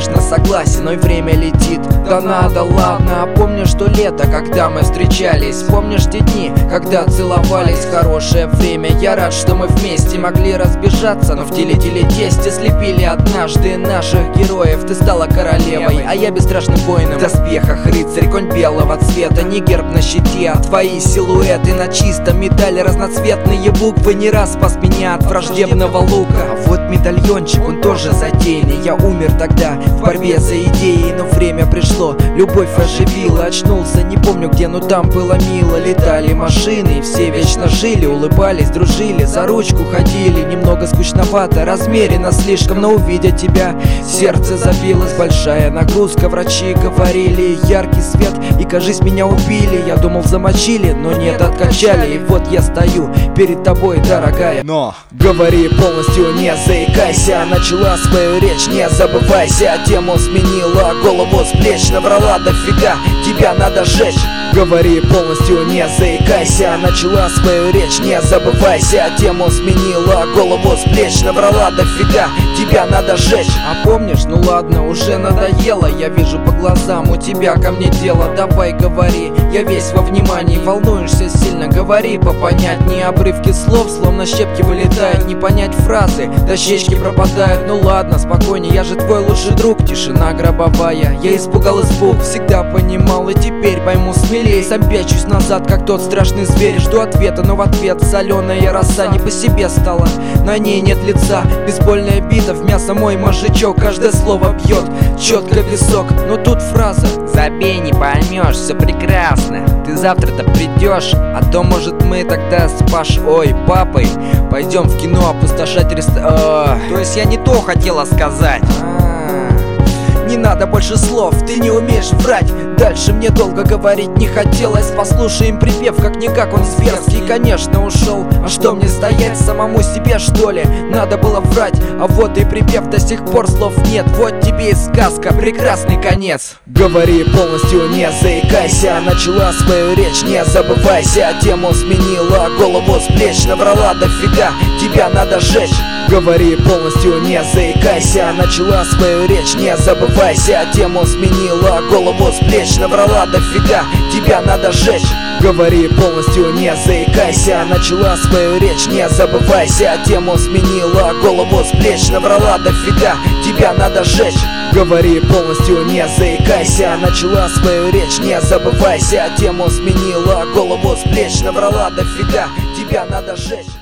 конечно, согласен, но и время летит. Да надо, ладно, помню, что лето, когда мы встречались. Помнишь те дни, когда целовались? Хорошее время, я рад, что мы вместе могли разбежаться, но в теле-тесте слепили однажды наших героев. Ты стала королевой, а я бесстрашным воином в доспехах, рыцарь, конь белого цвета. Не герб на щите, а твои силуэты на чистом медали, разноцветные буквы не раз спас меня от враждебного лука. А вот медальончик, он тоже затейный. Я умер тогда в борьбе за идеи, но время пришло, любовь оживила. Очнулся, не помню где, но там было мило. Летали машины, и все вечно жили, улыбались, дружили, за ручку ходили. Немного скучновато, размеренно слишком, но увидя тебя, сердце забилось. Большая нагрузка, врачи говорили, яркий свет, и кажись, меня убили. Я думал, замочили, но нет, откачали. И вот я стою перед тобой, дорогая. Но говори полностью, не заикайся. Начала свою речь, не забывайся. Тему сменила, голову с плеч набрала дофига, тебя надо сжечь. Говори полностью, не заикайся. Начала свою речь, не забывайся. Тему сменила, голову с плеч набрала дофига, тебя надо сжечь. А помнишь, ну ладно, уже надоело. Я вижу по глазам, у тебя ко мне дело. Давай говори, я весь во внимании. Волнуешься сильно, говори попонятнее. Обрывки слов, словно щепки вылетают. Не понять фразы, дощечки пропадают. Ну ладно, спокойнее, я же твой лучший друг. Тишина гробовая, я испугал испуг. Всегда понимал и теперь пойму смелее. Сам пячусь назад, как тот страшный зверь. Жду ответа, но в ответ соленая роса. Не по себе стала, на ней нет лица. Бейсбольная бита, в мясо мой мозжечок. Каждое слово бьет четко в висок, но тут фраза: забей, не поймешь, все прекрасно. Ты завтра-то придешь, а то может мы тогда с ой, папой пойдем в кино опустошать То есть я не то хотела сказать. Не надо больше слов, ты не умеешь врать. Дальше мне долго говорить не хотелось. Послушаем припев, как-никак он зверский. Конечно, ушел, а что мне стоять? Самому себе, что ли, надо было врать? А вот и припев, до сих пор слов нет. Вот тебе и сказка, прекрасный конец. Говори полностью, не заикайся. Начала свою речь, не забывайся. Тему сменила, голову с плеч набрала дофига, тебя надо сжечь. Говори полностью, не заикайся. Начала свою речь, не забывайся. Тему сменила, голову с плеч набрала дофига, тебя надо сжечь. Говори полностью, не заикайся. Начала свою речь, не забывайся. Тему сменила, голову с плеч набрала дофига, тебя надо сжечь. Говори полностью, не заикайся. Начала свою речь, не забывайся. Тему сменила, голову с плеч набрала дофига, тебя надо сжечь.